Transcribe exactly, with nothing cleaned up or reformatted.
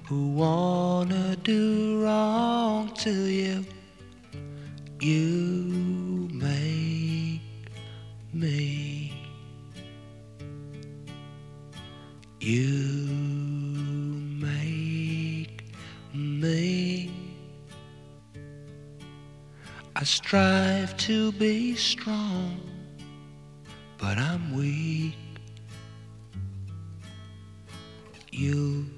who wanna do wrong to you. You make me. You make me. I strive to be strong, but I'm weak. You